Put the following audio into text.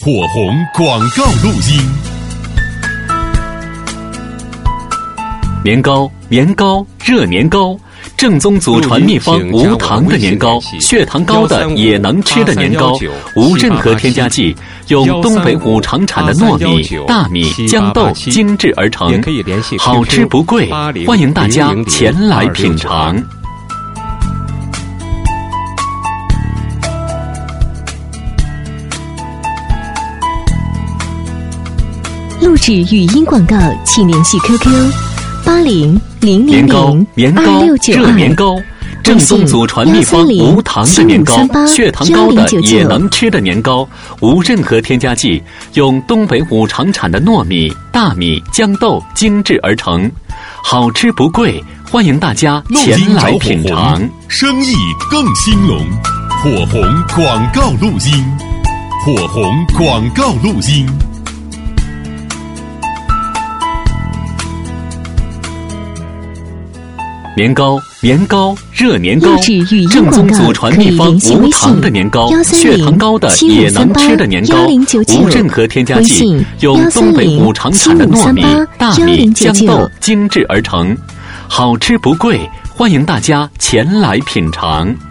火红广告录音。 年糕，年糕，热年糕，正宗祖传秘方，无糖的年糕，血糖高的也能吃的年糕，无任何添加剂，用东北五常产的糯米、大米、豇豆精制而成，好吃不贵，欢迎大家前来品尝。 录制语音广告，请联系 QQ80000269， 年糕，年糕，热年糕，正宗祖传秘方，无糖的年糕，血糖高的也能吃的年糕，无任何添加剂，用东北五常产的糯米、大米、豇豆精制而成，好吃不贵，欢迎大家前来品尝。 生意更兴隆，火红广告录音，火红广告录音。 年糕，年糕，热年糕，正宗祖传秘方，无糖的年糕，血糖高的也能吃的年糕，无任何添加剂，用东北五常产的糯米、大米、豇豆精制而成，好吃不贵，欢迎大家前来品尝。